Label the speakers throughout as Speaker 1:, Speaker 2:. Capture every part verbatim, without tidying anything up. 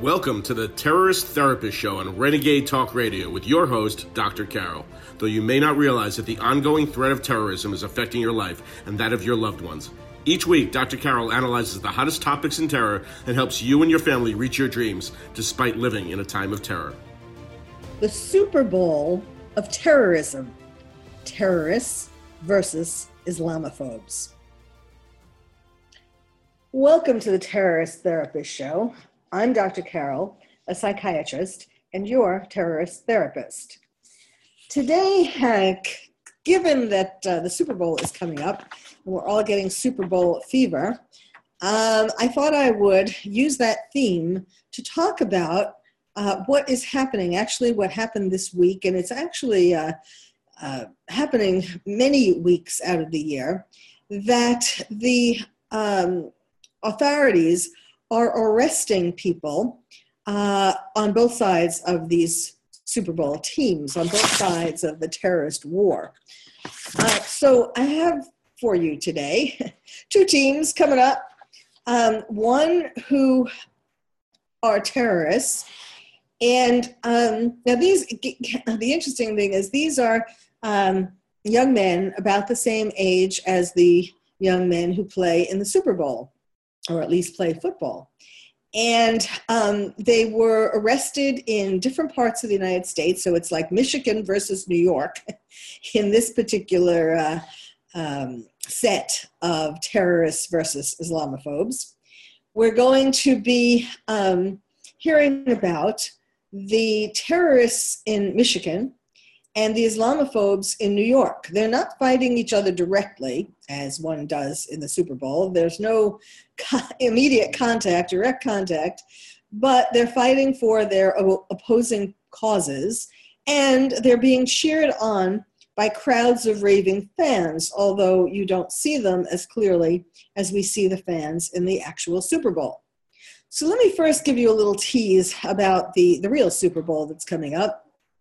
Speaker 1: Welcome to the Terrorist Therapist Show on Renegade Talk Radio with your host, Doctor Carol. Though you may not realize that the ongoing threat of terrorism is affecting your life and that of your loved ones. Each week, Doctor Carol analyzes the hottest topics in terror and helps you and your family reach your dreams despite living in a time of terror.
Speaker 2: The Super Bowl of terrorism. Terrorists versus Islamophobes. Welcome to the Terrorist Therapist Show. I'm Doctor Carol, a psychiatrist, and your terrorist therapist. Today, uh, given that uh, the Super Bowl is coming up, and we're all getting Super Bowl fever, um, I thought I would use that theme to talk about uh, what is happening, actually what happened this week, and it's actually uh, uh, happening many weeks out of the year, that the um, authorities are arresting people uh, on both sides of these Super Bowl teams, on both sides of the terrorist war. Uh, so I have for you today two teams coming up. Um, one who are terrorists, and um, now these. The interesting thing is these are um, young men about the same age as the young men who play in the Super Bowl, or at least play football. And um, they were arrested in different parts of the United States. So it's like Michigan versus New York in this particular uh, um, set of terrorists versus Islamophobes. We're going to be um, hearing about the terrorists in Michigan and the Islamophobes in New York. They're not fighting each other directly, as one does in the Super Bowl. There's no co- immediate contact, direct contact, but they're fighting for their o- opposing causes, and they're being cheered on by crowds of raving fans, although you don't see them as clearly as we see the fans in the actual Super Bowl. So let me first give you a little tease about the, the real Super Bowl that's coming up.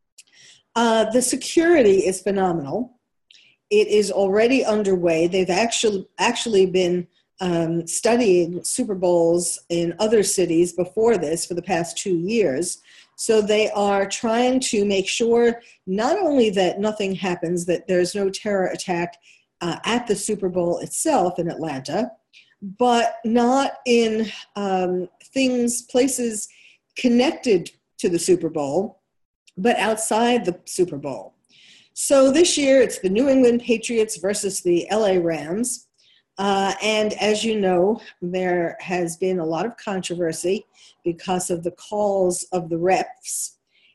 Speaker 2: Uh, the security is phenomenal. It is already underway. They've actually actually been um, studying Super Bowls in other cities before this for the past two years. So they are trying to make sure not only that nothing happens, that there's no terror attack uh, at the Super Bowl itself in Atlanta, but not in um, things, places connected to the Super Bowl, but outside the Super Bowl. So this year, it's the New England Patriots versus the L A Rams. Uh, and as you know, there has been a lot of controversy because of the calls of the refs.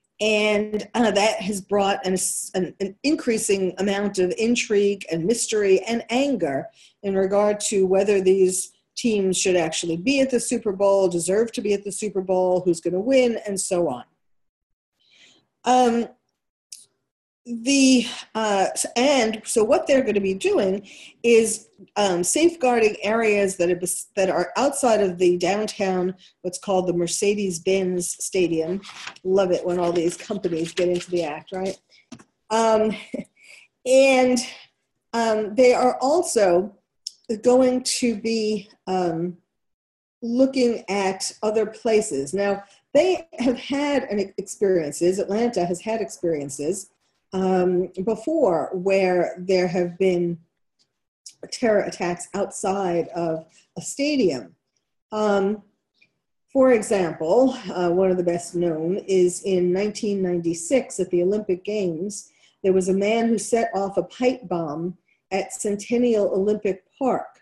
Speaker 2: And uh, that has brought an, an, an increasing amount of intrigue and mystery and anger in regard to whether these teams should actually be at the Super Bowl, deserve to be at the Super Bowl, who's going to win, and so on. Um, the uh, and so what they're going to be doing is um, safeguarding areas that are that are outside of the downtown, what's called the Mercedes-Benz Stadium. Love it when all these companies get into the act, right? Um, and um, they are also going to be um, looking at other places. Now, they have had an experiences, Atlanta has had experiences um, before where there have been terror attacks outside of a stadium. Um, for example, uh, one of the best known is in nineteen ninety-six at the Olympic Games, there was a man who set off a pipe bomb at Centennial Olympic Park.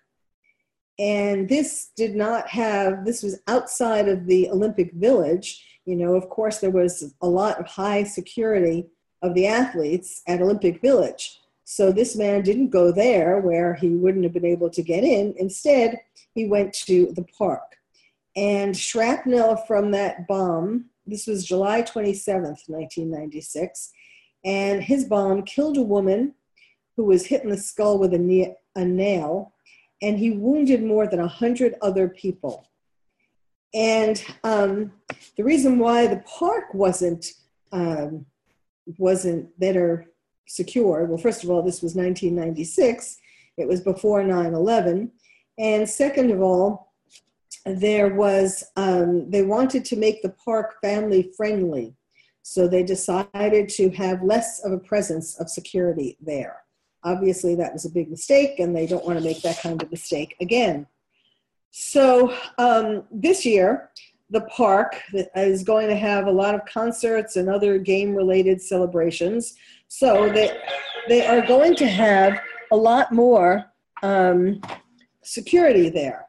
Speaker 2: And this did not have, this was outside of the Olympic Village. You know, of course, there was a lot of high security of the athletes at Olympic Village. So this man didn't go there where he wouldn't have been able to get in. Instead, he went to the park. And shrapnel from that bomb, this was July twenty-seventh, nineteen ninety-six, and his bomb killed a woman who was hit in the skull with a, na- a nail, and he wounded more than one hundred other people. And um, the reason why the park wasn't um, wasn't better secured, well, first of all, this was nineteen ninety-six. It was before nine eleven. And second of all, there was, um, they wanted to make the park family friendly. So they decided to have less of a presence of security there. Obviously, that was a big mistake, and they don't want to make that kind of mistake again. So um, this year, the park is going to have a lot of concerts and other game-related celebrations. So they, they are going to have a lot more um, security there.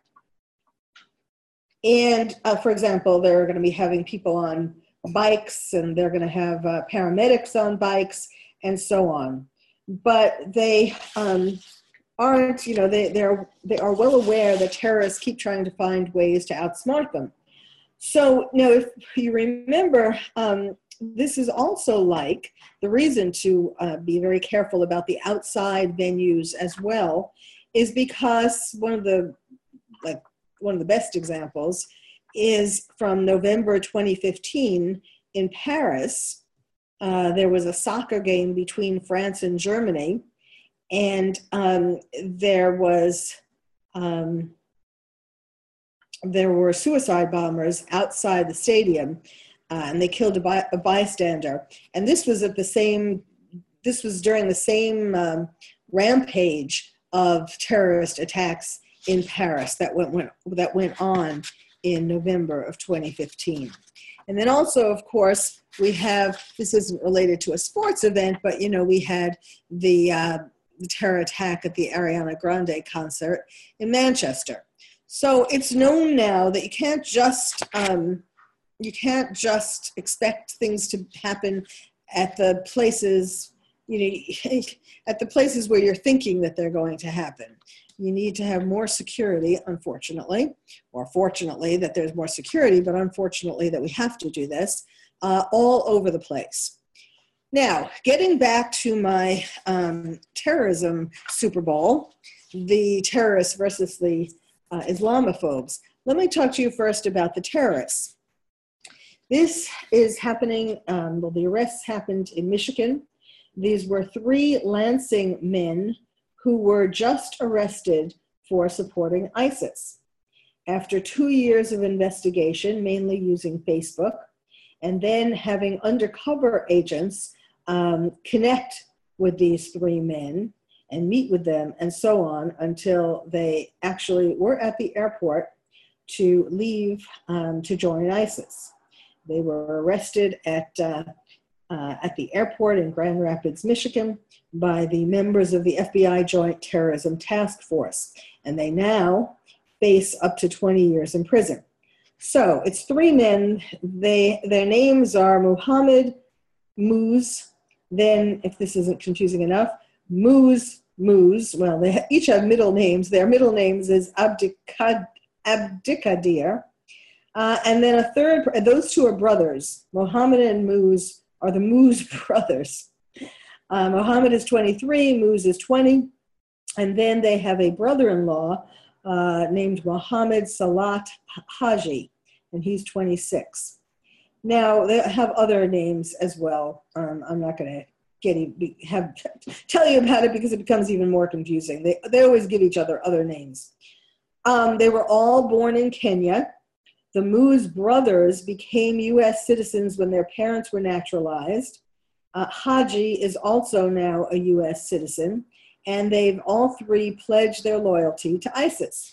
Speaker 2: And uh, for example, they're going to be having people on bikes, and they're going to have uh, paramedics on bikes, and so on. But they um, aren't, you know, they they're they are well aware that terrorists keep trying to find ways to outsmart them. So, you know, if you remember, um, this is also like the reason to uh, be very careful about the outside venues as well, is because one of the like one of the best examples is from November twenty fifteen in Paris. Uh, there was a soccer game between France and Germany, and um, there was um, there were suicide bombers outside the stadium, uh, and they killed a, by, a bystander. And this was at the same. This was during the same um, rampage of terrorist attacks in Paris that went, went that went on in November of twenty fifteen. And then also, of course, we have, this isn't related to a sports event, but, you know, we had the, uh, the terror attack at the Ariana Grande concert in Manchester. So it's known now that you can't just, um, you can't just expect things to happen at the places, you know, at the places where you're thinking that they're going to happen. You need to have more security, unfortunately, or fortunately that there's more security, but unfortunately that we have to do this, uh, all over the place. Now, getting back to my um, terrorism Super Bowl, the terrorists versus the uh, Islamophobes, let me talk to you first about the terrorists. This is happening, um, well, the arrests happened in Michigan. These were three Lansing men who were just arrested for supporting ISIS. After two years of investigation, mainly using Facebook, and then having undercover agents um, connect with these three men and meet with them and so on until they actually were at the airport to leave um, to join ISIS. They were arrested at uh, Uh, at the airport in Grand Rapids, Michigan, by the members of the F B I Joint Terrorism Task Force. And they now face up to twenty years in prison. So it's three men. They, their names are Muhammad Muz, then, if this isn't confusing enough, Muz Muz. Well, they each have middle names. Their middle names is Abdikad, Abdikadir. Uh, and then a third, those two are brothers. Muhammad and Muz are the Muz brothers. Uh, Muhammad is twenty-three, Muz is twenty, and then they have a brother-in-law uh, named Muhammad Salat Haji, and he's twenty-six. Now, they have other names as well. Um, I'm not going to get have tell you about it because it becomes even more confusing. They, they always give each other other names. Um, they were all born in Kenya. The Muz brothers became U S citizens when their parents were naturalized. Uh, Haji is also now a U S citizen, and they've all three pledged their loyalty to ISIS.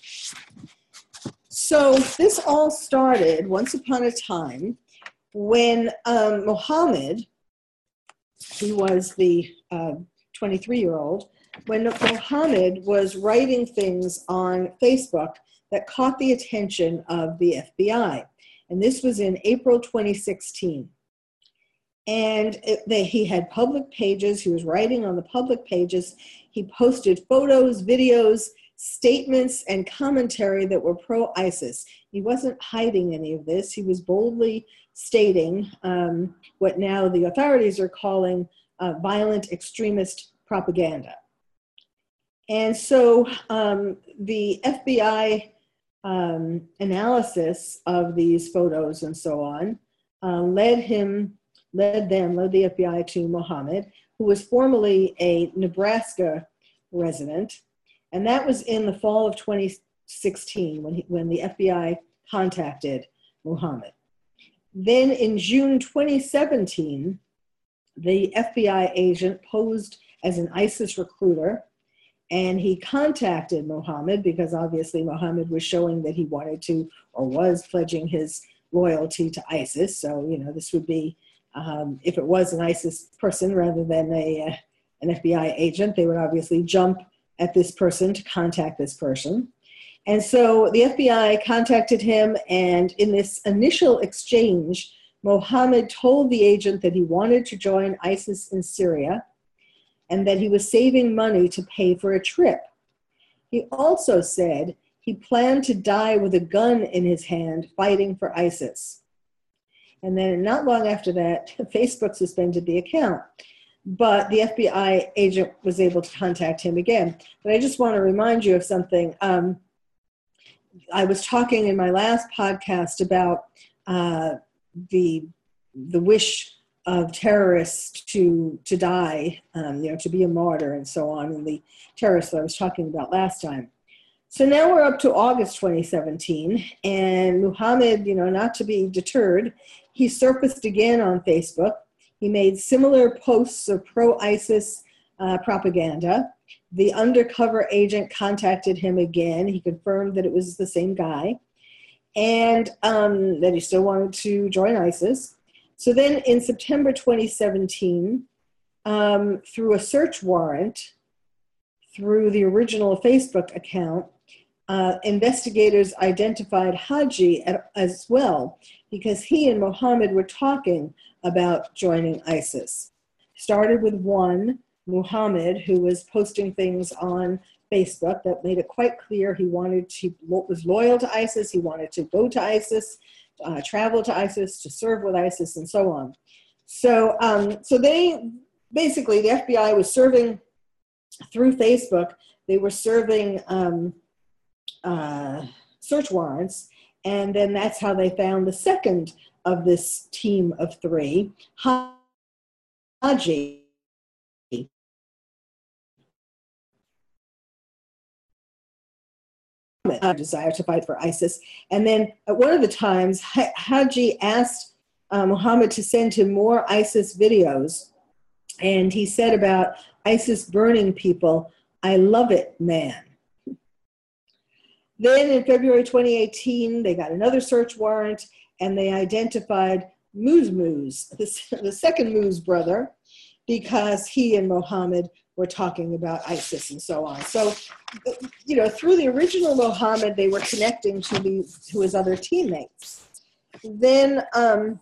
Speaker 2: So this all started once upon a time when um, Muhammad, he was the uh, twenty-three-year-old, when Muhammad was writing things on Facebook that caught the attention of the F B I. And this was in April twenty sixteen. And it, they, he had public pages. He was writing on the public pages. He posted photos, videos, statements, and commentary that were pro-ISIS. He wasn't hiding any of this. He was boldly stating um, what now the authorities are calling uh, violent extremist propaganda. And so um, the F B I um, analysis of these photos and so on uh, led him, led them, led the F B I to Muhammad, who was formerly a Nebraska resident. And that was in the fall of twenty sixteen when, he, when the F B I contacted Muhammad. Then in June twenty seventeen, the F B I agent posed as an ISIS recruiter, and he contacted Muhammad because obviously Muhammad was showing that he wanted to or was pledging his loyalty to ISIS. So, you know, this would be, um, if it was an ISIS person rather than a, uh, an F B I agent, they would obviously jump at this person to contact this person. And so the F B I contacted him, and in this initial exchange, Muhammad told the agent that he wanted to join ISIS in Syria and that he was saving money to pay for a trip. He also said he planned to die with a gun in his hand fighting for ISIS. And then not long after that, Facebook suspended the account. But the F B I agent was able to contact him again. But I just want to remind you of something. Um, I was talking in my last podcast about uh, the the wish of terrorists to to die, um, you know, to be a martyr and so on, and the terrorists that I was talking about last time. So now we're up to August twenty seventeen, and Muhammad, you know, not to be deterred, he surfaced again on Facebook. He made similar posts of pro-ISIS uh, propaganda. The undercover agent contacted him again. He confirmed that it was the same guy and um, that he still wanted to join ISIS. So then in September twenty seventeen, um, through a search warrant, through the original Facebook account, uh, investigators identified Haji at, as well, because he and Muhammad were talking about joining ISIS. Started with one, Muhammad, who was posting things on Facebook that made it quite clear he wanted to, was loyal to ISIS, he wanted to go to ISIS, uh, travel to ISIS, to serve with ISIS, and so on. So, um, so they, basically, the F B I was serving, through Facebook, they were serving um, uh, search warrants, and then that's how they found the second of this team of three, Haji. A desire to fight for ISIS. And then at one of the times, Haji asked uh, Muhammad to send him more ISIS videos. And he said about ISIS burning people, "I love it, man." Then in February twenty eighteen, they got another search warrant and they identified Muz Muz, the, the second Muz brother, because he and Muhammad were talking about ISIS and so on. So, you know, through the original Muhammad, they were connecting to the to his other teammates. Then, um,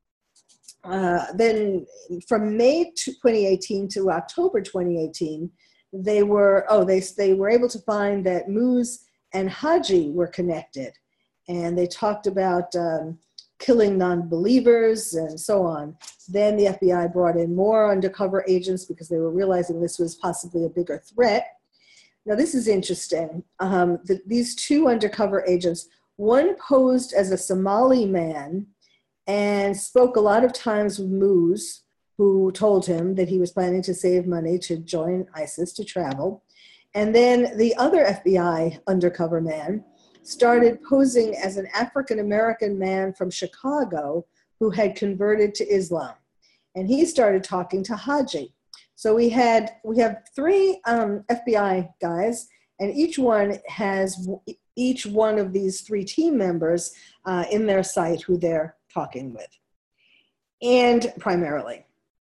Speaker 2: uh, then from May twenty eighteen to October twenty eighteen, they were oh they they were able to find that Muz and Haji were connected, and they talked about um, killing non-believers and so on. Then the F B I brought in more undercover agents because they were realizing this was possibly a bigger threat. Now this is interesting. Um, the, these two undercover agents, one posed as a Somali man and spoke a lot of times with Muz, who told him that he was planning to save money to join ISIS, to travel. And then the other F B I undercover man started posing as an African-American man from Chicago who had converted to Islam. And he started talking to Haji. So we had, we have three um, F B I guys, and each one has each one of these three team members uh, in their site who they're talking with, and primarily.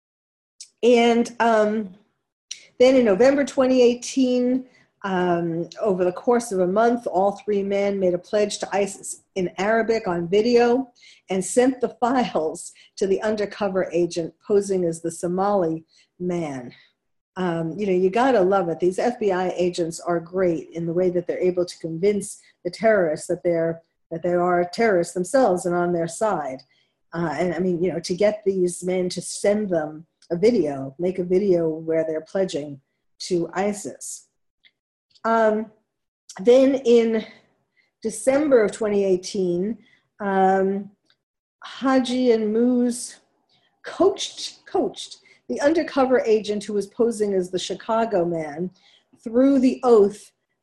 Speaker 2: And um, then in November twenty eighteen, Um, over the course of a month, all three men made a pledge to ISIS in Arabic on video and sent the files to the undercover agent posing as the Somali man. Um, you know, you gotta love it. These F B I agents are great in the way that they're able to convince the terrorists that they're that they are terrorists themselves and on their side. Uh, and I mean, you know, to get these men to send them a video, make a video where they're pledging to ISIS. Um, then in December of twenty eighteen, um, Haji and Muz coached, coached the undercover agent who was posing as the Chicago man through the oath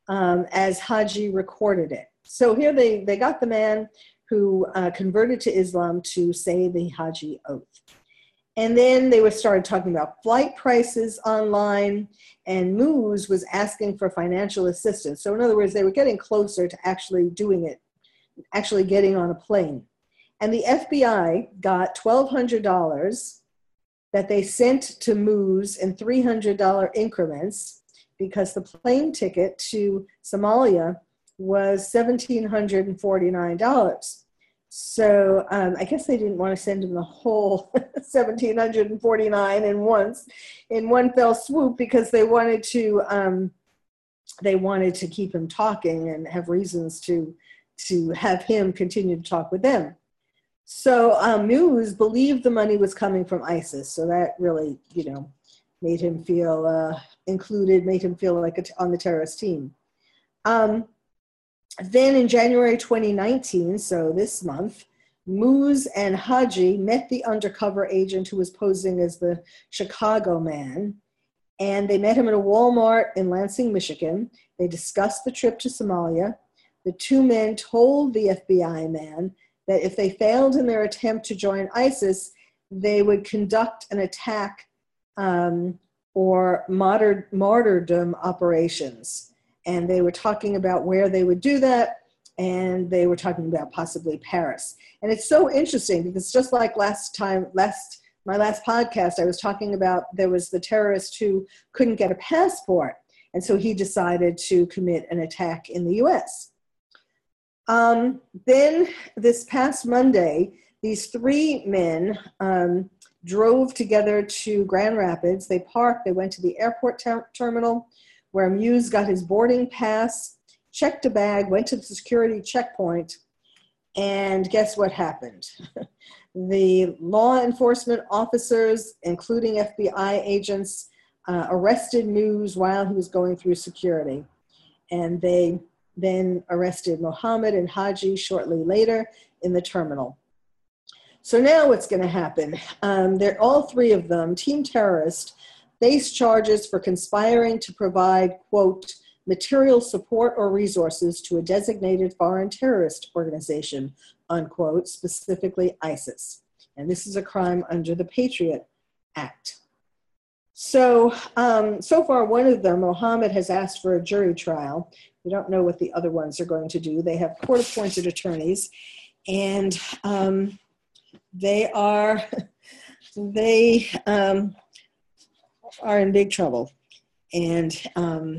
Speaker 2: um, as Haji recorded it. So here they, they got the man who uh, converted to Islam to say the Haji oath. And then they were started talking about flight prices online, and Moose was asking for financial assistance. So in other words, they were getting closer to actually doing it, actually getting on a plane. And the F B I got twelve hundred dollars that they sent to Moose in three hundred dollars increments, because the plane ticket to Somalia was one thousand seven hundred forty-nine dollars. So um, I guess they didn't want to send him the whole one thousand seven hundred forty-nine in once, in one fell swoop, because they wanted to um, they wanted to keep him talking and have reasons to to have him continue to talk with them. So um, Moose believed the money was coming from ISIS, so that really, you know, made him feel uh, included, made him feel like a t- on the terrorist team. Um, Then in January twenty nineteen, so this month, Moose and Haji met the undercover agent who was posing as the Chicago man, and they met him at a Walmart in Lansing, Michigan. They discussed the trip to Somalia. The two men told the F B I man that if they failed in their attempt to join ISIS, they would conduct an attack um, or martyr- martyrdom operations. And they were talking about where they would do that, and they were talking about possibly Paris. And it's so interesting because just like last time, last my last podcast, I was talking about there was the terrorist who couldn't get a passport, and so he decided to commit an attack in the U S. Um, then this past Monday, these three men um, drove together to Grand Rapids. They parked, they went to the airport ter- terminal, where Moose got his boarding pass, checked a bag, went to the security checkpoint, and guess what happened? The law enforcement officers, including F B I agents, uh, arrested Moose while he was going through security. And they then arrested Mohammed and Haji shortly later in the terminal. So now what's going to happen? Um, they're all three of them, team terrorists, face charges for conspiring to provide, quote, material support or resources to a designated foreign terrorist organization, unquote, specifically ISIS. And this is a crime under the Patriot Act. So, um, so far, one of them, Mohammed, has asked for a jury trial. We don't know what the other ones are going to do. They have court-appointed attorneys, and um, they are, they, um, are in big trouble. And um,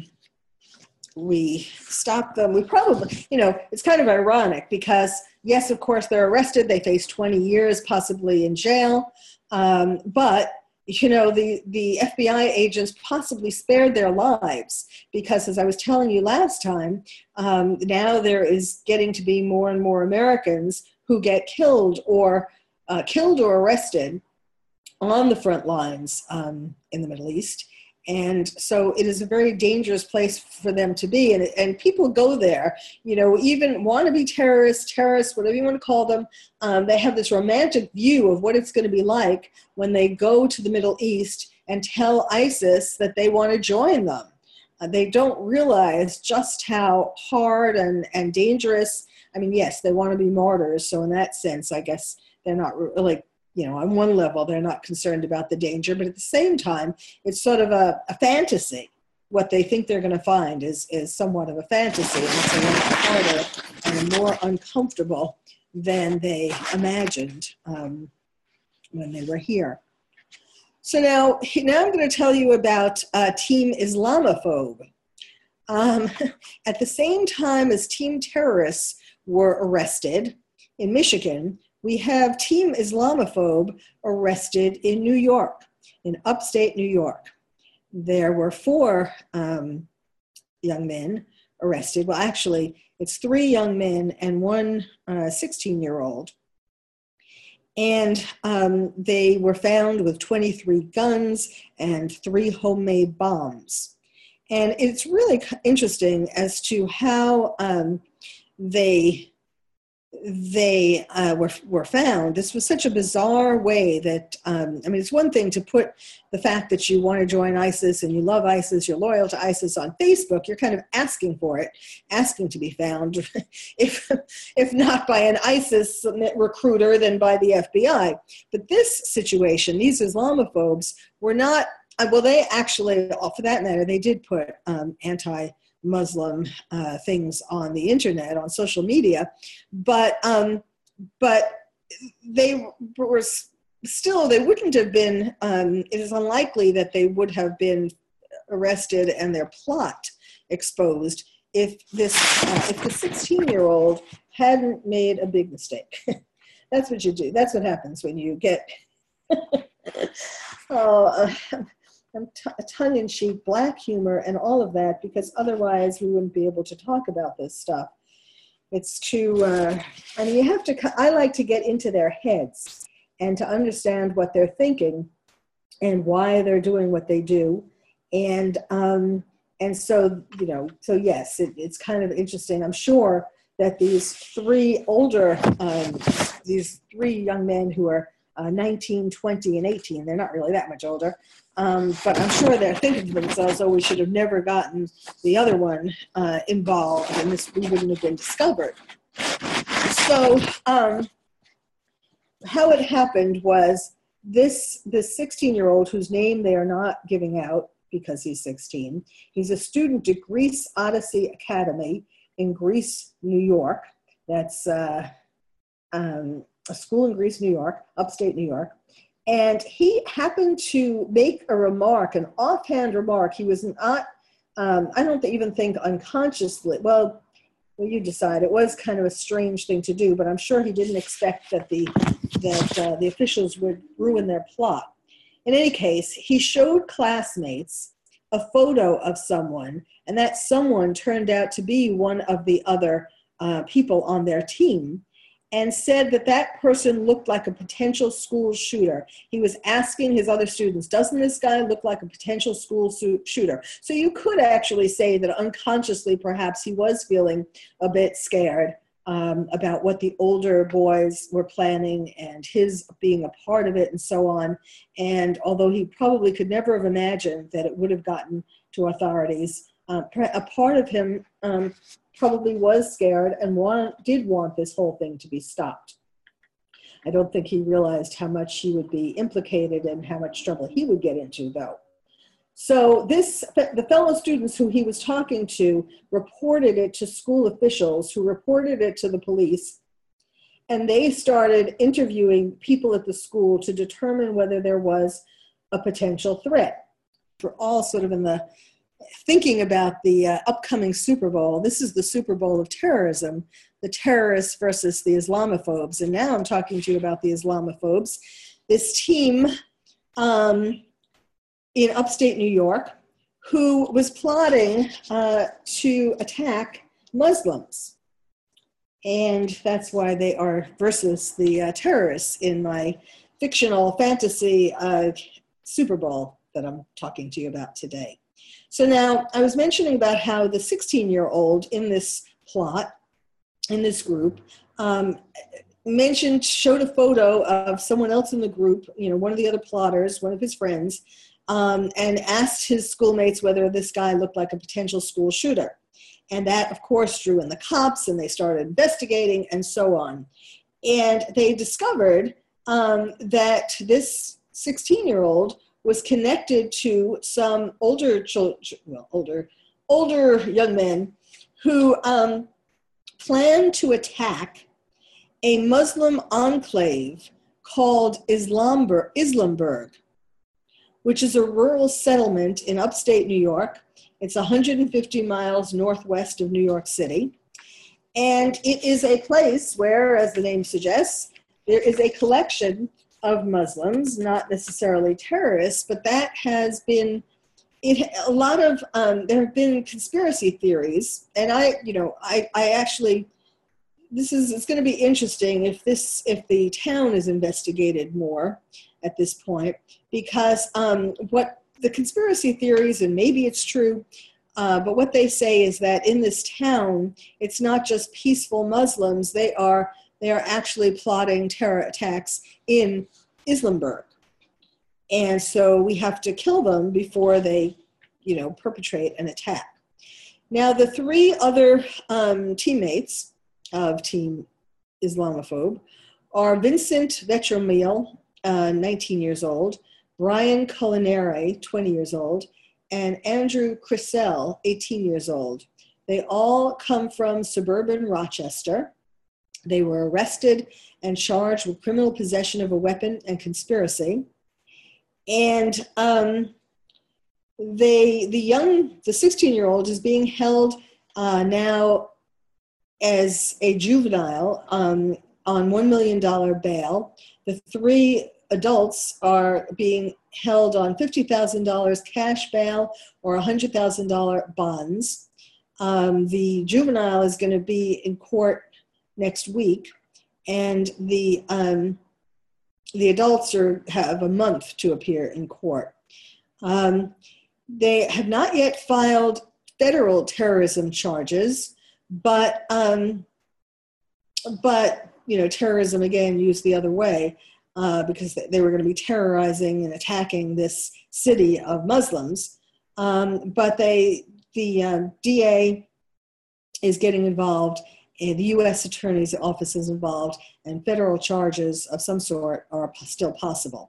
Speaker 2: we stopped them. We probably, you know, it's kind of ironic because, yes, of course, they're arrested. They face twenty years, possibly in jail. Um, but, you know, the, the F B I agents possibly spared their lives because, as I was telling you last time, um, now there is getting to be more and more Americans who get killed or uh, killed or arrested on the front lines um, in the Middle East. And so it is a very dangerous place for them to be. And, and people go there, you know, even wannabe terrorists, terrorists, whatever you want to call them, um, they have this romantic view of what it's going to be like when they go to the Middle East and tell ISIS that they want to join them. Uh, they don't realize just how hard and, and dangerous. I mean, yes, they want to be martyrs. So in that sense, I guess they're not really, you know, on one level, they're not concerned about the danger, but at the same time, it's sort of a, a fantasy. What they think they're going to find is, is somewhat of a fantasy, and it's a lot harder and more uncomfortable than they imagined um, when they were here. So now, now I'm going to tell you about uh, Team Islamophobe. Um, at the same time as Team Terrorists were arrested in Michigan, we have Team Islamophobe arrested in New York, in upstate New York. There were four um, young men arrested. Well, actually, it's three young men and one uh, sixteen-year-old. And um, they were found with twenty-three guns and three homemade bombs. And it's really interesting as to how um, they they uh, were were found. This was such a bizarre way that, um, I mean, it's one thing to put the fact that you want to join ISIS and you love ISIS, you're loyal to ISIS on Facebook. You're kind of asking for it, asking to be found, if if not by an ISIS recruiter, then by the F B I. But this situation, these Islamophobes were not, well, they actually, for that matter, they did put um, anti Muslim uh, things on the internet, on social media, but um, but they were still, they wouldn't have been, um, it is unlikely that they would have been arrested and their plot exposed if this, uh, if the sixteen-year-old hadn't made a big mistake. That's what you do. That's what happens when you get, oh, uh, T- tongue-in-cheek, black humor, and all of that, because otherwise we wouldn't be able to talk about this stuff. It's too, uh, I mean, you have to, I like to get into their heads and to understand what they're thinking and why they're doing what they do. And um, and so, you know, so yes, it, it's kind of interesting. I'm sure that these three older, um, these three young men who are uh, nineteen, twenty, and eighteen, they're not really that much older, Um, but I'm sure they're thinking to themselves, oh, we should have never gotten the other one uh, involved, and this we wouldn't have been discovered. So um, how it happened was this this sixteen-year-old, whose name they are not giving out because he's sixteen, he's a student at Greece Odyssey Academy in Greece, New York. That's uh, um, a school in Greece, New York, upstate New York. And he happened to make a remark, an offhand remark. He was not, um, I don't even think unconsciously, well, well, you decide. It was kind of a strange thing to do, but I'm sure he didn't expect that the, that uh, the officials would ruin their plot. In any case, he showed classmates a photo of someone, and that someone turned out to be one of the other uh, people on their team, and said that that person looked like a potential school shooter. He was asking his other students, doesn't this guy look like a potential school shooter? So you could actually say that unconsciously, perhaps he was feeling a bit scared um, about what the older boys were planning and his being a part of it and so on. And although he probably could never have imagined that it would have gotten to authorities, uh, a part of him um, probably was scared and want, did want this whole thing to be stopped. I don't think he realized how much he would be implicated and how much trouble he would get into, though. So this, the fellow students who he was talking to reported it to school officials, who reported it to the police, and they started interviewing people at the school to determine whether there was a potential threat. We're all sort of in the thinking about the uh, upcoming Super Bowl. This is the Super Bowl of terrorism, the terrorists versus the Islamophobes. And now I'm talking to you about the Islamophobes. This team um, in upstate New York who was plotting uh, to attack Muslims. And that's why they are versus the uh, terrorists in my fictional fantasy uh, Super Bowl that I'm talking to you about today. So now I was mentioning about how the sixteen-year-old in this plot, in this group, um, mentioned, showed a photo of someone else in the group, you know, one of the other plotters, one of his friends, um, and asked his schoolmates whether this guy looked like a potential school shooter. And that, of course, drew in the cops, and they started investigating and so on. And they discovered um, that this sixteen-year-old was connected to some older children, well, older, older young men who um, planned to attack a Muslim enclave called Islamberg, Islamberg, which is a rural settlement in upstate New York. It's one hundred fifty miles northwest of New York City. And it is a place where, as the name suggests, there is a collection of Muslims, not necessarily terrorists, but that has been, it, a lot of, um, there have been conspiracy theories, and I, you know, I, I actually, this is, it's going to be interesting if this, if the town is investigated more at this point, because um, what the conspiracy theories, and maybe it's true, uh, but what they say is that in this town, it's not just peaceful Muslims, they are they are actually plotting terror attacks in Islamburg. And so we have to kill them before they, you know, perpetrate an attack. Now, the three other um, teammates of Team Islamophobe are Vincent Vetromil, uh, nineteen years old, Brian Culinare, twenty years old, and Andrew Crisell, eighteen years old. They all come from suburban Rochester. They were arrested and charged with criminal possession of a weapon and conspiracy. And um, they, the young, the sixteen-year-old is being held uh, now as a juvenile um, on one million dollars bail. The three adults are being held on fifty thousand dollars cash bail or one hundred thousand dollars bonds. Um, the juvenile is going to be in court next week, and the um, the adults are, have a month to appear in court. Um, they have not yet filed federal terrorism charges, but um, but you know, terrorism again used the other way uh, because they were going to be terrorizing and attacking this city of Muslims. Um, but they the um, D A is getting involved, and the U S Attorney's Office is involved, and federal charges of some sort are still possible.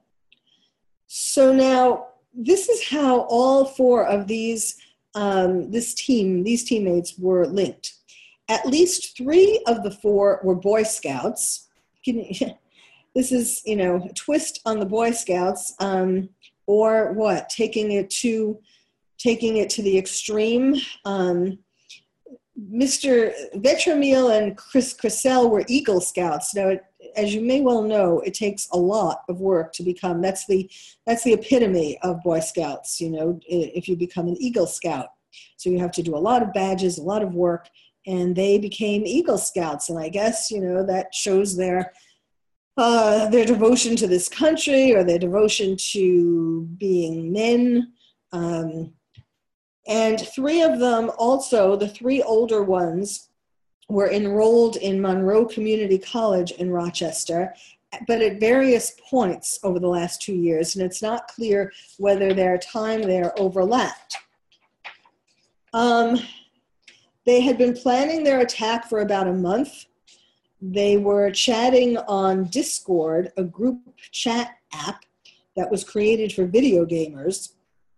Speaker 2: So now, this is how all four of these, um, this team, these teammates were linked. At least three of the four were Boy Scouts. This is, you know, a twist on the Boy Scouts, um, or what? Taking it to, taking it to the extreme. Um, Mister Vetromil and Chris Crisell were Eagle Scouts. Now, it, as you may well know, it takes a lot of work to become, that's the, that's the epitome of Boy Scouts, you know, if you become an Eagle Scout. So you have to do a lot of badges, a lot of work, and they became Eagle Scouts. And I guess, you know, that shows their, uh, their devotion to this country, or their devotion to being men. Um, And three of them also, the three older ones, were enrolled in Monroe Community College in Rochester, but at various points over the last two years, and it's not clear whether their time there overlapped. Um, they had been planning their attack for about a month. They were chatting on Discord, a group chat app that was created for video gamers.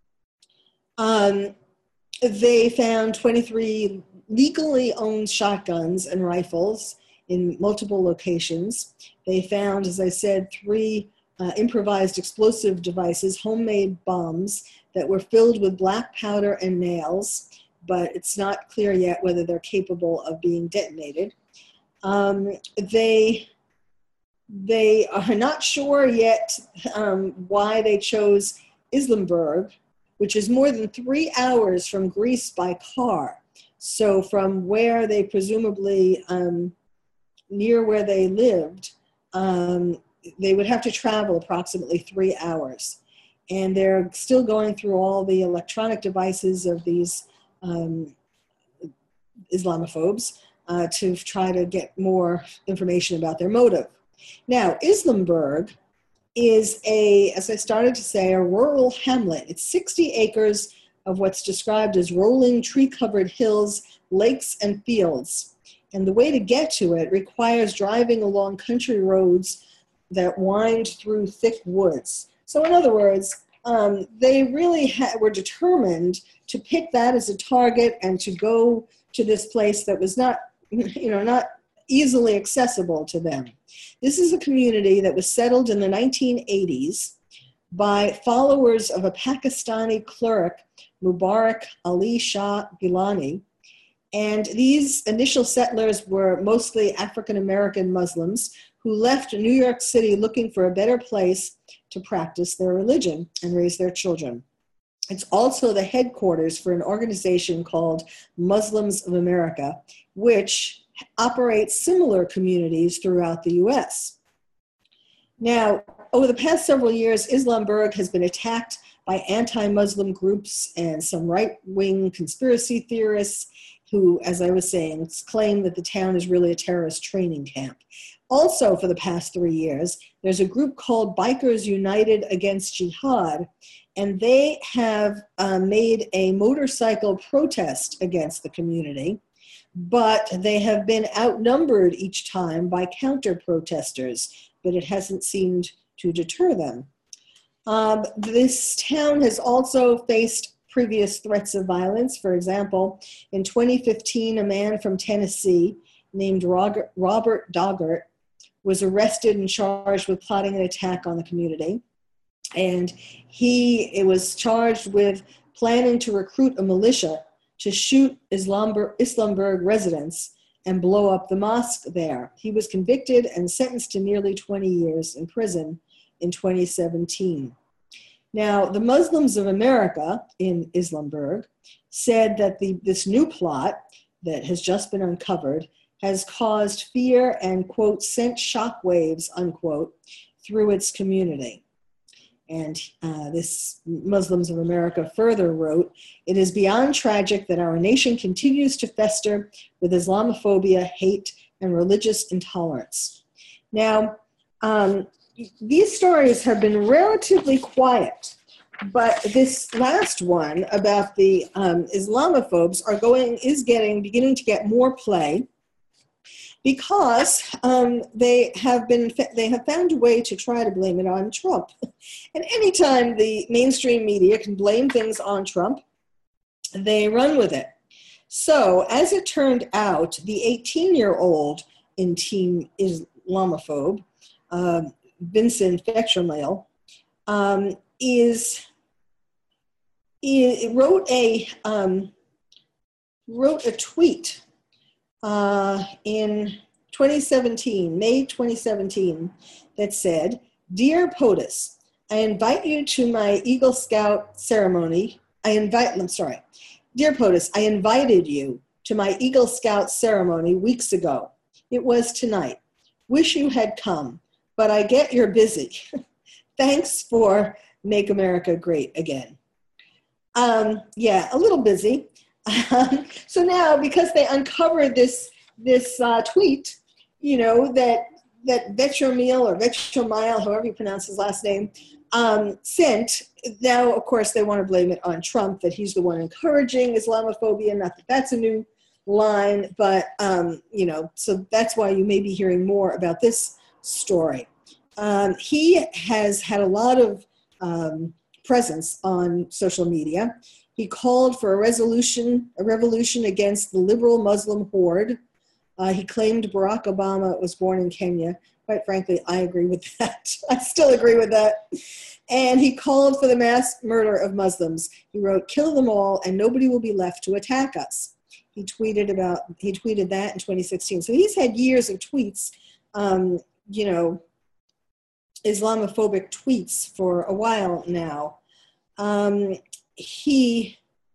Speaker 2: Um, They found twenty-three legally owned shotguns and rifles in multiple locations. They found, as I said, three uh, improvised explosive devices, homemade bombs that were filled with black powder and nails, but it's not clear yet whether they're capable of being detonated. Um, they, they are not sure yet um, why they chose Islamburg, which is more than three hours from Greece by car. So from where they presumably, um, near where they lived, um, they would have to travel approximately three hours. And they're still going through all the electronic devices of these um, Islamophobes uh, to try to get more information about their motive. Now, Islamburg is a, as I started to say, a rural hamlet. It's sixty acres of what's described as rolling tree-covered hills, lakes, and fields. And the way to get to it requires driving along country roads that wind through thick woods. So in other words, um, they really ha- were determined to pick that as a target and to go to this place that was not, you know, not easily accessible to them. This is a community that was settled in the nineteen eighties by followers of a Pakistani cleric, Mubarak Ali Shah Gilani. And these initial settlers were mostly African-American Muslims who left New York City looking for a better place to practice their religion and raise their children. It's also the headquarters for an organization called Muslims of America, which operates similar communities throughout the U S. Now, over the past several years, Islamburg has been attacked by anti-Muslim groups and some right-wing conspiracy theorists who, as I was saying, claim that the town is really a terrorist training camp. Also, for the past three years, there's a group called Bikers United Against Jihad, and they have uh, made a motorcycle protest against the community, but they have been outnumbered each time by counter-protesters, but it hasn't seemed to deter them. Um, this town has also faced previous threats of violence. For example, in twenty fifteen, a man from Tennessee named Robert Doggart was arrested and charged with plotting an attack on the community. And he it was charged with planning to recruit a militia to shoot Islamberg, Islamberg residents and blow up the mosque there. He was convicted and sentenced to nearly twenty years in prison in twenty seventeen. Now, the Muslims of America in Islamberg said that the, this new plot that has just been uncovered has caused fear and, quote, sent shockwaves, unquote, through its community. And uh, this Muslims of America further wrote, "It is beyond tragic that our nation continues to fester with Islamophobia, hate, and religious intolerance." Now, um, these stories have been relatively quiet, but this last one about the um, Islamophobes are going is getting beginning to get more play, because um, they have been they have found a way to try to blame it on Trump. And anytime the mainstream media can blame things on Trump, they run with it. So, as it turned out, the eighteen-year-old in Team Islamophobe, uh, Vincent Fetchermail, um, is, is wrote a um, wrote a tweet uh, in twenty seventeen, May twenty seventeen, that said, "Dear POTUS, I invite you to my Eagle Scout ceremony. I invite. I'm sorry, dear POTUS, I invited you to my Eagle Scout ceremony weeks ago. It was tonight. Wish you had come. But I get you're busy. Thanks for Make America Great Again." Um, yeah, a little busy. Um, so now, because they uncovered this this uh, tweet, you know, that that Vetchermeal or Vetchermeal, however you pronounce his last name, um, sent. Now, of course, they want to blame it on Trump, that he's the one encouraging Islamophobia. Not that that's a new line, but um, you know, so that's why you may be hearing more about this story. Um, he has had a lot of um, presence on social media. He called for a resolution, a revolution against the liberal Muslim horde. Uh, he claimed Barack Obama was born in Kenya. Quite frankly, I agree with that. I still agree with that. And he called for the mass murder of Muslims. He wrote, "Kill them all and nobody will be left to attack us." He tweeted about, he tweeted that in twenty sixteen. So he's had years of tweets, um, you know, Islamophobic tweets for a while now. Um, he,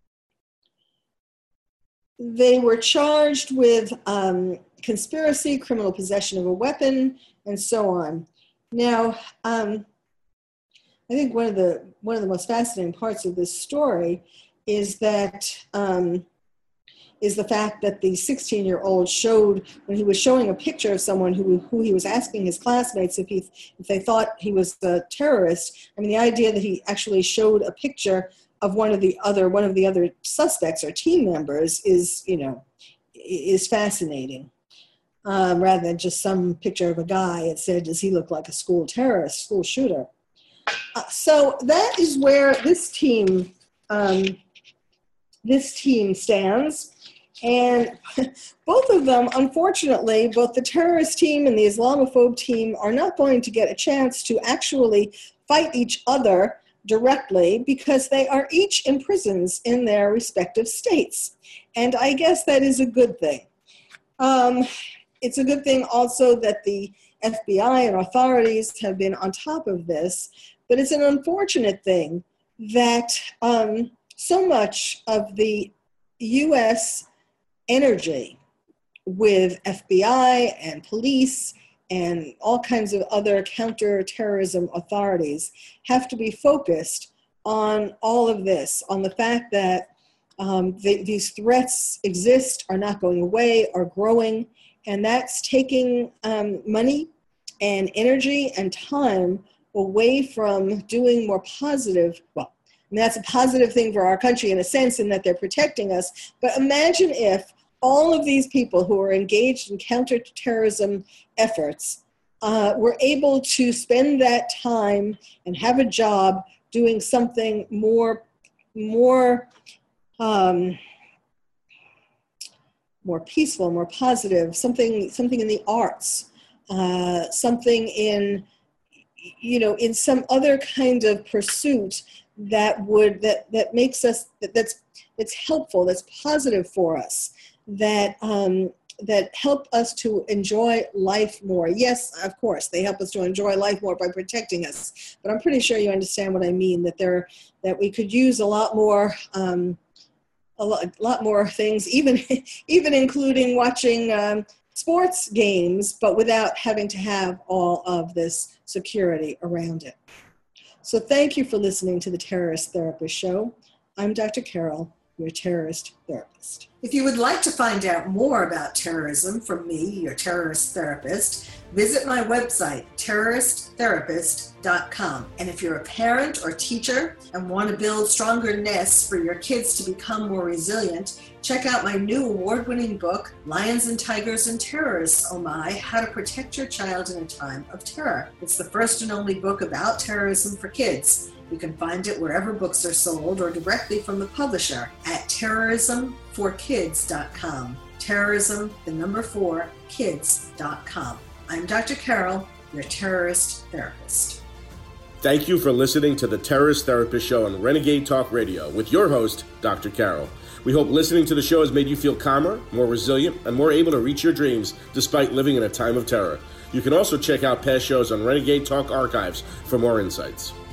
Speaker 2: they were charged with um, conspiracy, criminal possession of a weapon, and so on. Now, um, I think one of the one of the most fascinating parts of this story is that um, is the fact that the sixteen-year-old showed, when he was showing a picture of someone who who he was asking his classmates if he if they thought he was a terrorist. I mean, the idea that he actually showed a picture of one of the other one of the other suspects or team members is, you know, is fascinating. Um, rather than just some picture of a guy, it said, "Does he look like a school terrorist, school shooter?" Uh, so that is where this team um, this team stands. And both of them, unfortunately, both the terrorist team and the Islamophobe team are not going to get a chance to actually fight each other directly, because they are each in prisons in their respective states. And I guess that is a good thing. Um, it's a good thing also that the F B I and authorities have been on top of this, but it's an unfortunate thing that um, so much of the U S energy with F B I and police and all kinds of other counterterrorism authorities have to be focused on all of this, on the fact that um, the, these threats exist, are not going away, are growing, and that's taking um, money and energy and time away from doing more positive, well, I mean, that's a positive thing for our country in a sense in that they're protecting us. But imagine if all of these people who are engaged in counterterrorism efforts uh, were able to spend that time and have a job doing something more, more, um, more peaceful, more positive, something, something in the arts, uh, something in, you know, in some other kind of pursuit that would, that, that makes us, that, that's, that's helpful, that's positive for us, that, um, that help us to enjoy life more. Yes, of course, they help us to enjoy life more by protecting us, but I'm pretty sure you understand what I mean, that there, that we could use a lot more, um, a lot, a lot more things, even, even including watching um, sports games, but without having to have all of this security around it. So thank you for listening to the Terrorist Therapist Show. I'm Doctor Carol, your terrorist therapist. If you would like to find out more about terrorism from me, your terrorist therapist, visit my website, terrorist therapist dot com. And if you're a parent or teacher and want to build stronger nests for your kids to become more resilient, check out my new award-winning book, Lions and Tigers and Terrorists, Oh My, How to Protect Your Child in a Time of Terror. It's the first and only book about terrorism for kids. You can find it wherever books are sold or directly from the publisher at terrorism for kids dot com. Terrorism, the number four, kids dot com. I'm Doctor Carol, your terrorist therapist.
Speaker 1: Thank you for listening to the Terrorist Therapist Show on Renegade Talk Radio with your host, Doctor Carol. We hope listening to the show has made you feel calmer, more resilient, and more able to reach your dreams despite living in a time of terror. You can also check out past shows on Renegade Talk Archives for more insights.